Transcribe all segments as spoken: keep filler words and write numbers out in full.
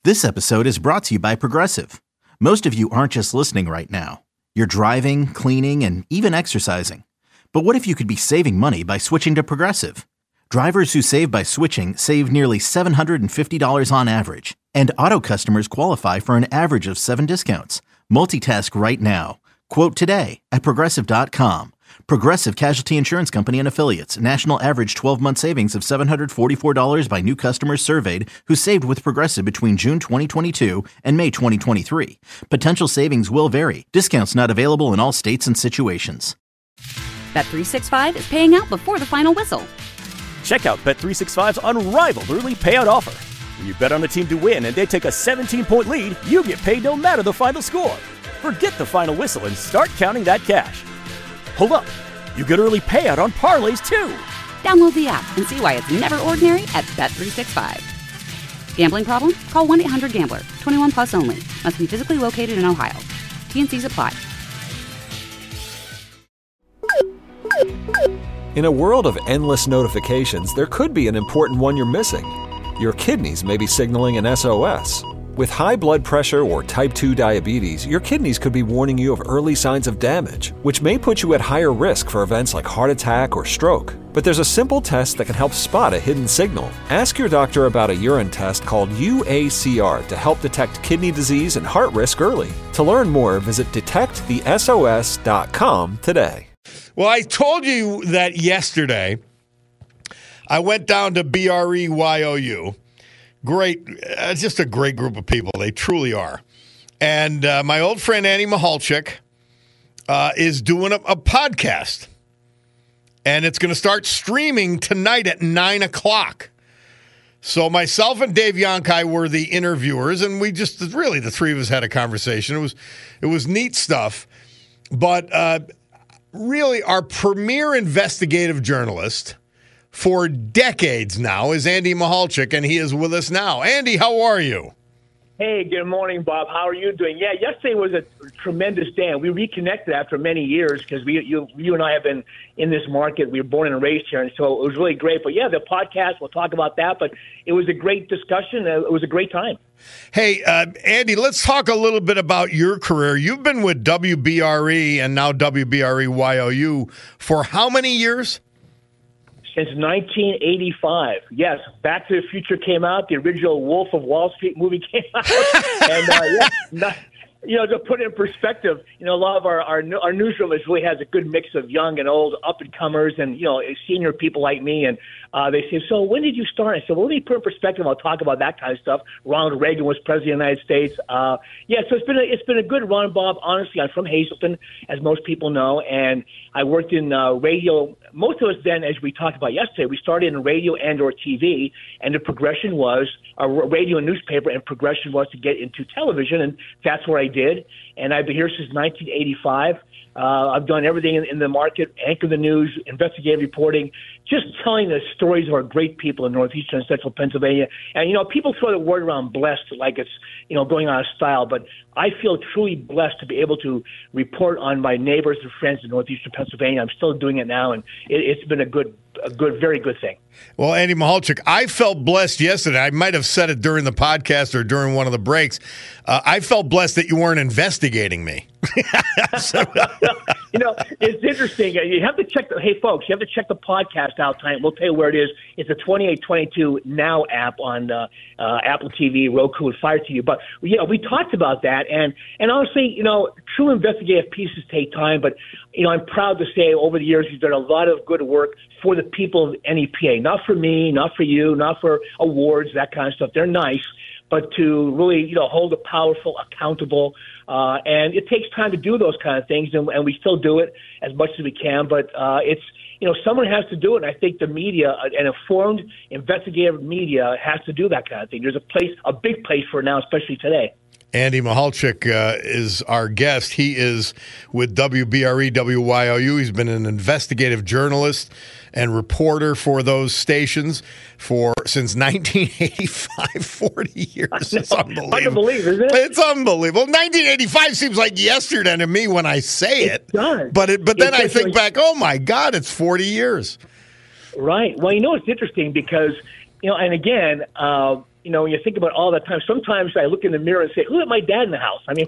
This episode is brought to you by Progressive. Most of you aren't just listening right now. You're driving, cleaning, and even exercising. But what if you could be saving money by switching to Progressive? Drivers who save by switching save nearly seven hundred fifty dollars on average. And auto customers qualify for an average of seven discounts. Multitask right now. Quote today at Progressive dot com. Progressive Casualty Insurance Company and Affiliates. National average twelve-month savings of seven hundred forty-four dollars by new customers surveyed who saved with Progressive between June twenty twenty-two and May twenty twenty-three. Potential savings will vary. Discounts not available in all states and situations. Bet three sixty-five is paying out before the final whistle. Check out Bet three sixty-five's unrivaled early payout offer. When you bet on a team to win and they take a seventeen-point lead, you get paid no matter the final score. Forget the final whistle and start counting that cash. Hold up. You get early payout on parlays, too. Download the app and see why it's never ordinary at Bet three sixty-five. Gambling problem? Call one eight hundred gambler. twenty-one plus only. Must be physically located in Ohio. T and Cs apply. In a world of endless notifications, there could be an important one you're missing. Your kidneys may be signaling an S O S. With high blood pressure or type two diabetes, your kidneys could be warning you of early signs of damage, which may put you at higher risk for events like heart attack or stroke. But there's a simple test that can help spot a hidden signal. Ask your doctor about a urine test called U A C R to help detect kidney disease and heart risk early. To learn more, visit detect the S O S dot com today. Well, I told you that yesterday. I went down to B R E Y O U. Great, uh, just a great group of people. They truly are. And uh, my old friend Andy Mihalchik uh, is doing a, a podcast. And it's going to start streaming tonight at nine o'clock. So myself and Dave Yonkai were the interviewers, and we just, really, the three of us had a conversation. It was, it was neat stuff. But uh, really, our premier investigative journalist for decades now is Andy Mihalchik, and he is with us now. Andy, how are you? Hey, good morning, Bob. How are you doing? Yeah, yesterday was a tremendous day, and we reconnected after many years because we, you, you and I have been in this market. We were born and raised here, and so it was really great. But yeah, the podcast, we'll talk about that. But it was a great discussion. It was a great time. Hey, uh, Andy, let's talk a little bit about your career. You've been with W B R E and now W B R E Y O U for how many years? Since nineteen eighty-five. Yes, Back to the Future came out. The original Wolf of Wall Street movie came out. and, uh, yeah, not, you know, to put it in perspective, you know, a lot of our, our, our newsroom is really has a good mix of young and old up-and-comers and, you know, senior people like me. And uh, they say, so when did you start? I said, well, let me put in perspective. I'll talk about that kind of stuff. Ronald Reagan was president of the United States. Uh, yeah, so it's been a, it's been a good run, Bob. Honestly, I'm from Hazleton, as most people know, and I worked in uh, radio. Most of us then, as we talked about yesterday, we started in radio and or T V, and the progression was a radio and newspaper, and progression was to get into television, and that's what I did. And I've been here since nineteen eighty-five. Uh, I've done everything in, in the market, anchor the news, investigative reporting, just telling the stories of our great people in northeastern and central Pennsylvania. And, you know, people throw the word around blessed like it's, you know, going out of style, but I feel truly blessed to be able to report on my neighbors and friends in northeastern Pennsylvania. I'm still doing it now, and it, it's been a good, a good, very good thing. Well, Andy Mihalchik, I felt blessed yesterday. I might have said it during the podcast or during one of the breaks. Uh, I felt blessed that you weren't investigating me. so, you know, it's interesting. You have to check the, hey, folks, you have to check the podcast out tonight. We'll tell you where it is. It's a twenty-eight twenty-two Now app on uh, uh, Apple T V, Roku, and Fire T V. But, you know, we talked about that. And, and honestly, you know, true investigative pieces take time. But, you know, I'm proud to say over the years, you've done a lot of good work for the people of N E P A. Not for me, not for you, not for awards, that kind of stuff. They're nice. But to really, you know, hold the powerful accountable. Uh, and it takes time to do those kind of things, and, and we still do it as much as we can. But uh, it's, you know, someone has to do it, and I think the media, an informed, investigative media, has to do that kind of thing. There's a place, a big place for it now, especially today. Andy Mihalchik uh, is our guest. He is with W B R E, W Y O U. He's been an investigative journalist and reporter for those stations for since nineteen eighty-five, forty years. It's unbelievable. Hard to believe, isn't it? It's unbelievable. nineteen eighty-five seems like yesterday to me when I say it. It does. But, it, but then it's I think like, back, oh, my God, it's forty years. Right. Well, you know, it's interesting because, you know, and again, uh, you know, when you think about all that time, sometimes I look in the mirror and say, who let my dad in the house? I mean,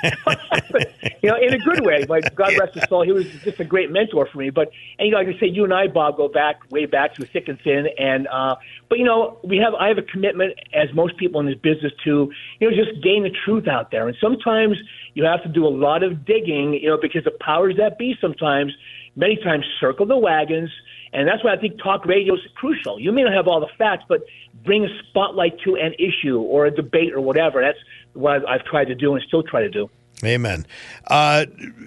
you know, in a good way. Like, God rest his soul, he was just a great mentor for me. But, and, you know, like I say, you and I, Bob, go back, way back through thick and thin. And, uh, but, you know, we have, I have a commitment, as most people in this business, to, you know, just gain the truth out there. And sometimes you have to do a lot of digging, you know, because the powers that be sometimes, many times circle the wagons. And that's why I think talk radio is crucial. You may not have all the facts, but bring a spotlight to an issue or a debate or whatever. That's what I've tried to do and still try to do. Amen. Uh,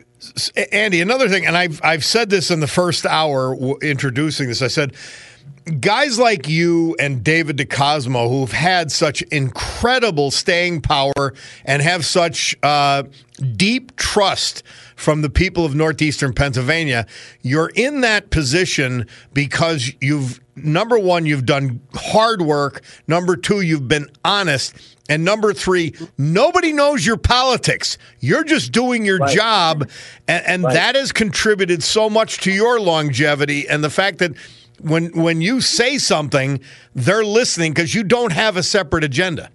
Andy, another thing, and I've, I've said this in the first hour w- introducing this, I said, guys like you and David DeCosmo, who've had such incredible staying power and have such uh, deep trust from the people of northeastern Pennsylvania, you're in that position because you've, number one, you've done hard work. Number two, you've been honest. And number three, nobody knows your politics. You're just doing your right. job. And, and right. that has contributed so much to your longevity and the fact that when when you say something, they're listening because you don't have a separate agenda.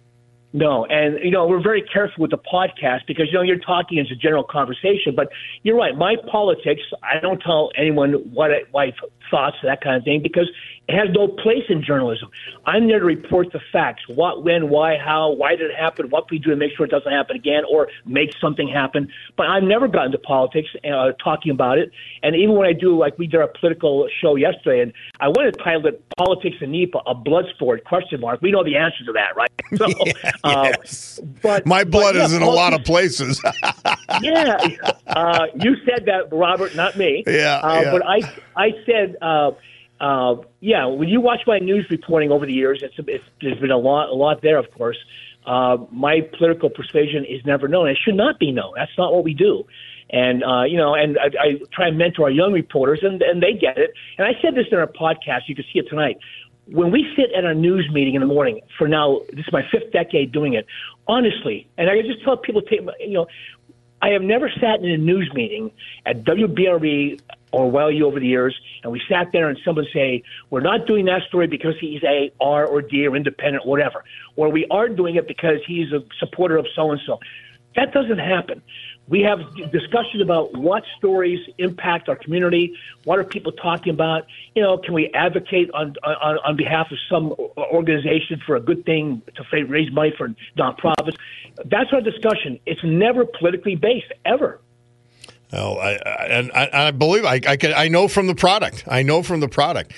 No, and, you know, we're very careful with the podcast because, you know, you're talking as a general conversation, but you're right. My politics, I don't tell anyone what I, my thoughts, that kind of thing, because it has no place in journalism. I'm there to report the facts, what, when, why, how, why did it happen, what we do to make sure it doesn't happen again or make something happen. But I've never gotten to politics uh, talking about it. And even when I do, like we did a political show yesterday, and I wanted to title it Politics and NEPA, a blood sport, question mark. We know the answer to that, right? So, yeah, uh, yes. but my blood but, yeah, is in a lot of places. yeah. Uh, you said that, Robert, not me. Yeah, uh, yeah. But I, I said, uh, uh, yeah, when you watch my news reporting over the years, it's, it's there's been a lot, a lot there, of course. Uh, my political persuasion is never known. It should not be known. That's not what we do. And, uh, you know, and I, I try and mentor our young reporters, and, and they get it. And I said this in our podcast. You can see it tonight. When we sit at our news meeting in the morning, for now, this is my fifth decade doing it, honestly, and I just tell people, take, you know, I have never sat in a news meeting at W B R E or Y O U over the years, and we sat there and someone say, we're not doing that story because he's a R or D or independent or whatever, or we are doing it because he's a supporter of so-and-so. That doesn't happen. We have discussions about what stories impact our community. What are people talking about? You know, can we advocate on on, on behalf of some organization for a good thing to raise money for nonprofits? That's our discussion. It's never politically based, ever. Oh, I, I, and I, I believe I, I can. I know from the product. I know from the product.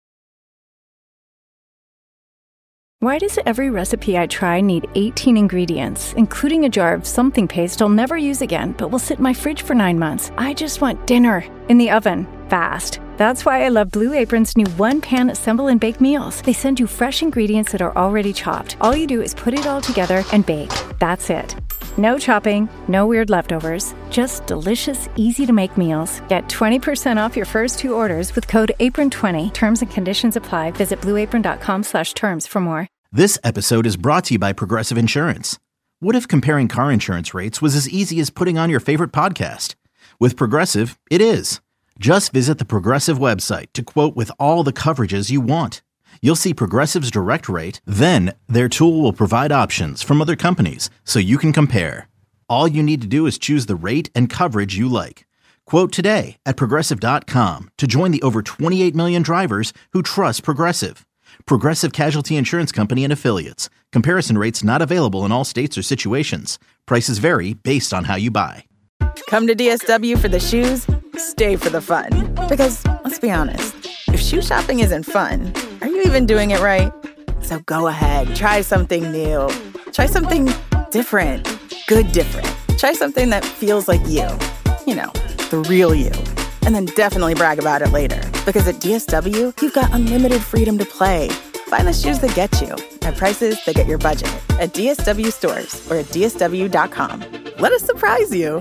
Why does every recipe I try need eighteen ingredients, including a jar of something paste I'll never use again, but will sit in my fridge for nine months? I just want dinner in the oven, fast. That's why I love Blue Apron's new one-pan assemble and bake meals. They send you fresh ingredients that are already chopped. All you do is put it all together and bake. That's it. No chopping, no weird leftovers, just delicious, easy-to-make meals. Get twenty percent off your first two orders with code apron twenty. Terms and conditions apply. Visit blueapron.com slash terms for more. This episode is brought to you by Progressive Insurance. What if comparing car insurance rates was as easy as putting on your favorite podcast? With Progressive, it is. Just visit the Progressive website to quote with all the coverages you want. You'll see Progressive's direct rate, then their tool will provide options from other companies so you can compare. All you need to do is choose the rate and coverage you like. Quote today at Progressive dot com to join the over twenty-eight million drivers who trust Progressive. Progressive Casualty Insurance Company and Affiliates. Comparison rates not available in all states or situations. Prices vary based on how you buy. Come to D S W for the shoes, stay for the fun. Because, let's be honest, if shoe shopping isn't fun, are you even doing it right? So go ahead, try something new. Try something different. Good different. Try something that feels like you. You know, the real you. And then definitely brag about it later. Because at D S W, you've got unlimited freedom to play. Find the shoes that get you at prices that get your budget at D S W stores or at D S W dot com. Let us surprise you.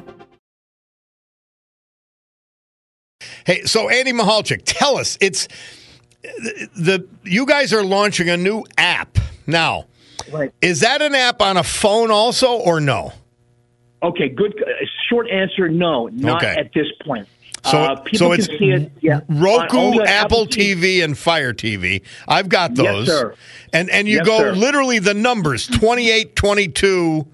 Hey, so Andy Michalczyk, tell us, it's the, the you guys are launching a new app now. Right. Is that an app on a phone also or no? Okay, good. Short answer, no, not okay. at this point. So, uh, people so can it's see it. Yeah, Roku, on- on Apple T V, and Fire T V. I've got those. Yes, sir. And and you Yes, go sir. literally the numbers twenty-eight twenty-two.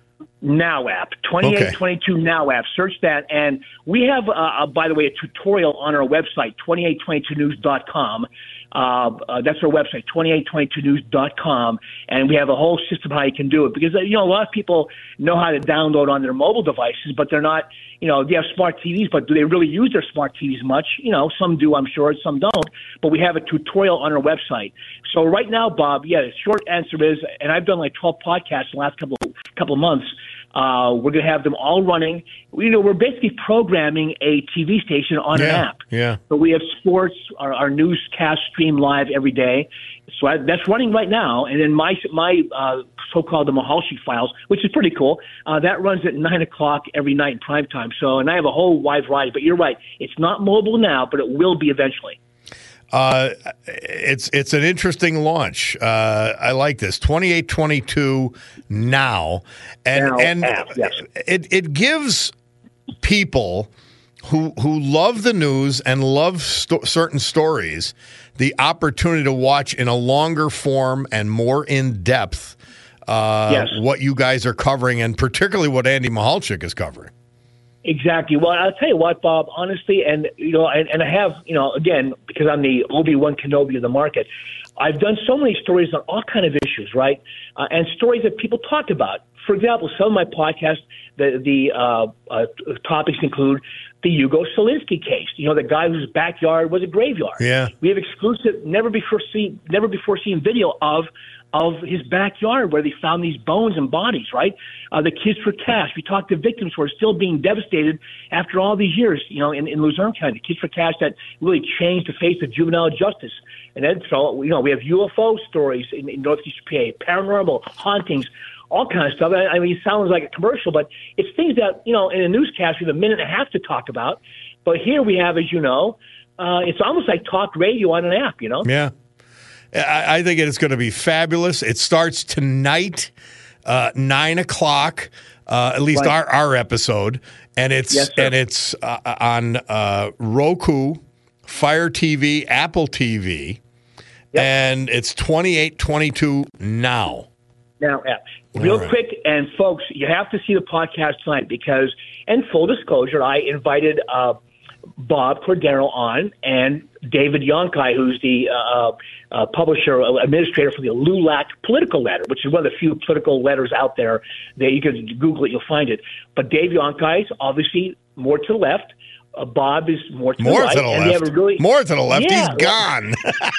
Now app, twenty-eight twenty-two Now app. Search that. And we have, uh, uh, by the way, a tutorial on our website, twenty-eight twenty-two news dot com. Uh, uh, that's our website, twenty-eight twenty-two news dot com. And we have a whole system how you can do it. Because, uh, you know, a lot of people know how to download on their mobile devices, but they're not, you know, they have smart T Vs, but do they really use their smart T Vs much? You know, some do, I'm sure, some don't. But we have a tutorial on our website. So right now, Bob, yeah, the short answer is, and I've done like twelve podcasts in the last couple couple of months. Uh, we're going to have them all running. You know, we're basically programming a T V station on Yeah, an app. yeah. So we have sports, our, our newscast stream live every day. So I, that's running right now. And then my my uh, so-called the Mahalshi Files, which is pretty cool, uh, that runs at nine o'clock every night in prime time. So, and I have a whole wide variety. But you're right, it's not mobile now, but it will be eventually. Uh, it's it's an interesting launch. Uh, I like this twenty-eight twenty-two now, and Now and app, yes. it it gives people who who love the news and love sto- certain stories the opportunity to watch in a longer form and more in depth uh, Yes. what you guys are covering, and particularly what Andy Mihalchik is covering. Exactly. Well, I'll tell you what, Bob, honestly, and, you know, and, and I have, you know, again, because I'm the Obi-Wan Kenobi of the market, I've done so many stories on all kind of issues, right? Uh, and stories that people talk about. For example, some of my podcasts, the, the uh, uh, topics include the Hugo Selinsky case, you know, the guy whose backyard was a graveyard. Yeah. We have exclusive, never before seen, never before seen video of of his backyard where they found these bones and bodies, right? Uh, the Kids for Cash. We talked to victims who are still being devastated after all these years, you know, in, in Luzerne County. The Kids for Cash that really changed the face of juvenile justice. And then, so, you know, we have U F O stories in, in Northeast P A, paranormal, hauntings, all kinds of stuff. I, I mean, it sounds like a commercial, but it's things that, you know, in a newscast we have a minute and a half to talk about. But here we have, as you know, uh, it's almost like talk radio on an app, you know? Yeah. I, I think it's going to be fabulous. It starts tonight, uh, nine o'clock, uh, at least Right. our, our episode, and it's Yes, sir. and it's uh, on uh, Roku, Fire T V, Apple T V, Yep. and it's twenty-eight twenty-two now. Now, yeah. Real All right. quick, and folks, you have to see the podcast tonight because, and full disclosure, I invited uh, Bob Cordero on and David Yonkai, who's the uh, uh, publisher, uh, administrator for the LULAC political letter, which is one of the few political letters out there that you can Google it, you'll find it. But Dave Yonkai is obviously more to the left. Uh, Bob is more to More the right. to the and they have left. a really, More to the left. Yeah, He's gone.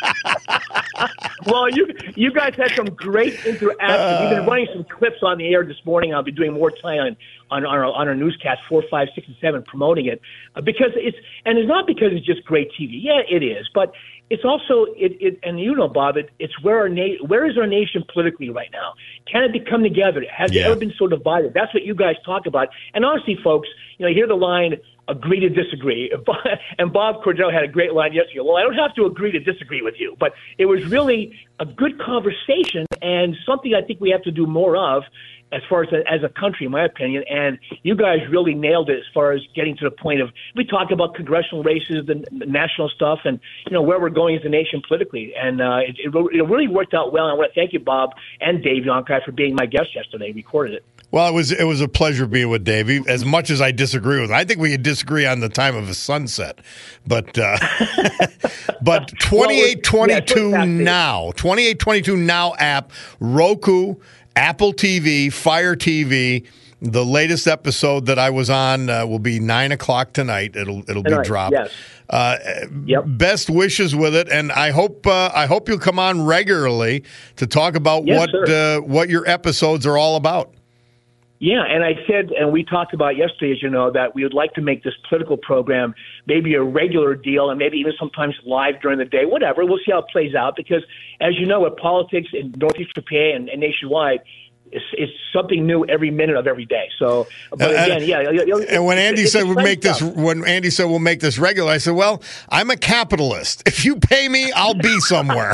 Well, you you guys had some great interaction. We've been running some clips on the air this morning. I'll be doing more time on on our on our newscast four, five, six, and seven, promoting it uh, because it's and it's not because it's just great T V. Yeah, it is, but it's also it. it and you know, Bob, it, it's where our na- where is our nation politically right now? Can it come together? Has Yeah. it ever been so divided? That's what you guys talk about. And honestly, folks, you know, you hear the line, agree to disagree. And Bob Cordero had a great line yesterday. Well, I don't have to agree to disagree with you, but it was really a good conversation and something I think we have to do more of as far as a, as a country, in my opinion. And you guys really nailed it as far as getting to the point of, we talk about congressional races, the national stuff, and, you know, where we're going as a nation politically. And uh, it, it, it really worked out well. And I want to thank you, Bob and Dave Yonkai, for being my guest yesterday. Recorded it. Well, it was it was a pleasure being with Dave. As much as I disagree with him, I think we could disagree on the time of his sunset, but uh, but twenty-eight twenty-two yeah, now, twenty-eight twenty-two now app, Roku, Apple T V, Fire T V. The latest episode that I was on uh, will be nine o'clock tonight. It'll it'll be Tonight, dropped. yes. Uh, Yep. Best wishes with it, and I hope uh, I hope you'll come on regularly to talk about Yes, what sir. uh, what your episodes are all about. Yeah, and I said, and we talked about yesterday, as you know, that we would like to make this political program maybe a regular deal and maybe even sometimes live during the day, whatever. We'll see how it plays out because, as you know, with politics in Northeast P A and, and nationwide, it's, it's something new every minute of every day. So, but again, yeah. You'll, you'll, and when Andy said we'll make stuff. this, when Andy said we'll make this regular, I said, well, I'm a capitalist. If you pay me, I'll be somewhere.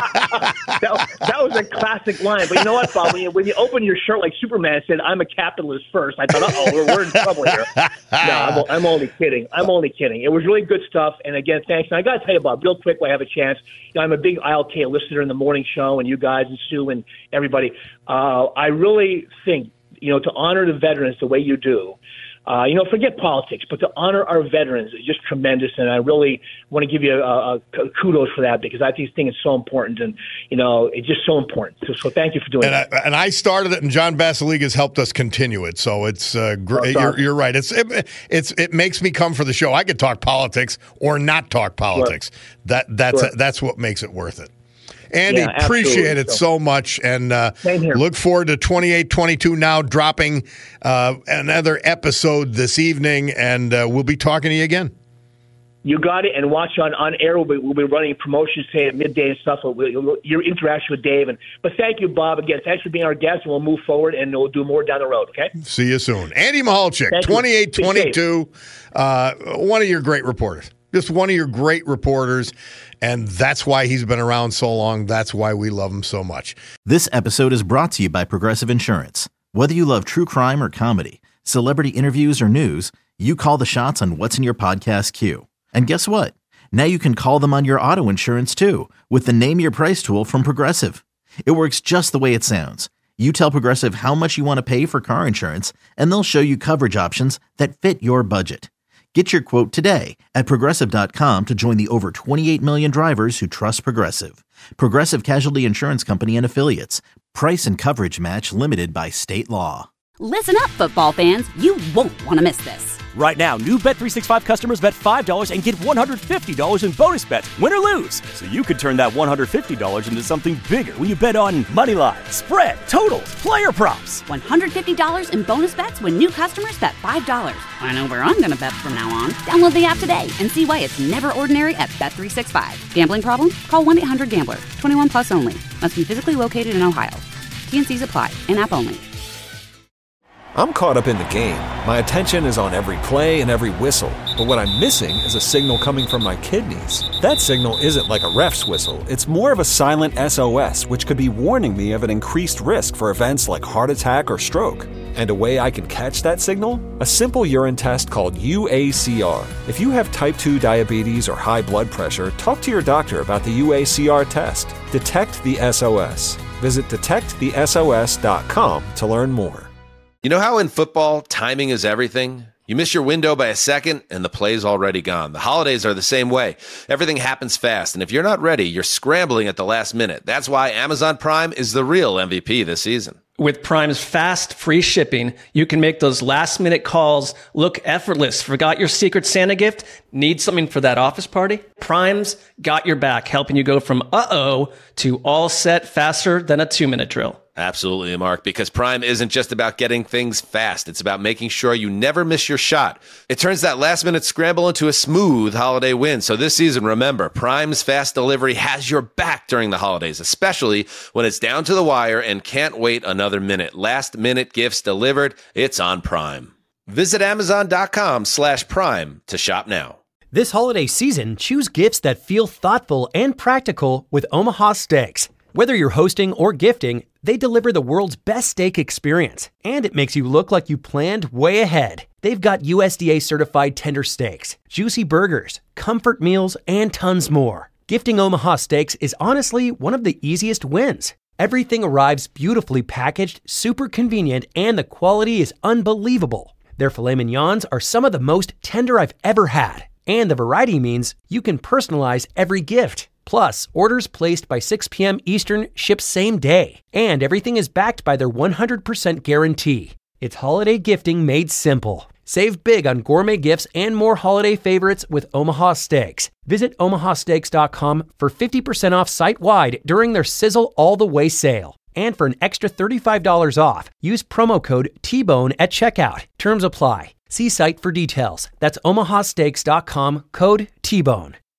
that, that was a classic line. But you know what, Bob? When you, when you open your shirt like Superman and said, I'm a capitalist first, I thought, uh-oh, we're, we're in trouble here. No, I'm, I'm only kidding. I'm only kidding. It was really good stuff. And again, thanks. And I got to tell you, Bob, real quick while I have a chance, you know, I'm a big I L K listener in the morning show, and you guys and Sue and everybody. Uh, I really think, you know, to honor the veterans the way you do, uh, you know, forget politics, but to honor our veterans is just tremendous. And I really want to give you a, a kudos for that, because I think this thing is so important, and, you know, it's just so important. So, so thank you for doing and that. I, and I started it, and John Basiliga has helped us continue it. So it's uh, great. Oh, you're, you're right. It's it, it's it makes me come for the show. I could talk politics or not talk politics. Sure. That that's Sure. that's what makes it worth it. Andy, Yeah, appreciate it so. so much, and uh, Same here. look forward to twenty-eight twenty-two now dropping uh, another episode this evening, and uh, we'll be talking to you again. You got it, and watch on, on air. We'll be, we'll be running promotions today at midday and stuff. So we'll, your interaction with Dave. And But thank you, Bob. Again, thanks for being our guest, and we'll move forward, and we'll do more down the road, okay? See you soon. Andy Mihalchik, Thank you. twenty-eight twenty-two, uh, one of your great reporters. Just one of your great reporters, and that's why he's been around so long. That's why we love him so much. This episode is brought to you by Progressive Insurance. Whether you love true crime or comedy, celebrity interviews or news, you call the shots on what's in your podcast queue. And guess what? Now you can call them on your auto insurance too, with the Name Your Price tool from Progressive. It works just the way it sounds. You tell Progressive how much you want to pay for car insurance, and they'll show you coverage options that fit your budget. Get your quote today at Progressive dot com to join the over twenty-eight million drivers who trust Progressive. Progressive Casualty Insurance Company and Affiliates. Price and coverage match limited by state law. Listen up, football fans. You won't want to miss this. Right now, new Bet three sixty-five customers bet five dollars and get one hundred fifty dollars in bonus bets, win or lose. So you could turn that one hundred fifty dollars into something bigger when you bet on money line, spread, totals, player props. one hundred fifty dollars in bonus bets when new customers bet five dollars. I know where I'm going to bet from now on. Download the app today and see why it's never ordinary at Bet three sixty-five. Gambling problem? Call one eight hundred gambler. twenty-one plus only. Must be physically located in Ohio. T N Cs apply. In-app only. I'm caught up in the game. My attention is on every play and every whistle. But what I'm missing is a signal coming from my kidneys. That signal isn't like a ref's whistle. It's more of a silent S O S, which could be warning me of an increased risk for events like heart attack or stroke. And a way I can catch that signal? A simple urine test called U A C R. If you have type two diabetes or high blood pressure, talk to your doctor about the U A C R test. Detect the S O S. Visit detect the S O S dot com to learn more. You know how in football, timing is everything? You miss your window by a second, and the play's already gone. The holidays are the same way. Everything happens fast, and if you're not ready, you're scrambling at the last minute. That's why Amazon Prime is the real M V P this season. With Prime's fast, free shipping, you can make those last-minute calls look effortless. Forgot your Secret Santa gift? Need something for that office party? Prime's got your back, helping you go from uh-oh to all set faster than a two-minute drill. Absolutely, Mark, because Prime isn't just about getting things fast. It's about making sure you never miss your shot. It turns that last-minute scramble into a smooth holiday win. So this season, remember, Prime's fast delivery has your back during the holidays, especially when it's down to the wire and can't wait another minute. Last-minute gifts delivered. It's on Prime. Visit Amazon.com slash Prime to shop now. This holiday season, choose gifts that feel thoughtful and practical with Omaha Steaks. Whether you're hosting or gifting, they deliver the world's best steak experience, and it makes you look like you planned way ahead. They've got U S D A-certified tender steaks, juicy burgers, comfort meals, and tons more. Gifting Omaha Steaks is honestly one of the easiest wins. Everything arrives beautifully packaged, super convenient, and the quality is unbelievable. Their filet mignons are some of the most tender I've ever had, and the variety means you can personalize every gift. Plus, orders placed by six p.m. Eastern ship same day, and everything is backed by their one hundred percent guarantee. It's holiday gifting made simple. Save big on gourmet gifts and more holiday favorites with Omaha Steaks. Visit omaha steaks dot com for fifty percent off site-wide during their Sizzle All the Way sale. And for an extra thirty-five dollars off, use promo code T bone at checkout. Terms apply. See site for details. That's omaha steaks dot com, code T bone.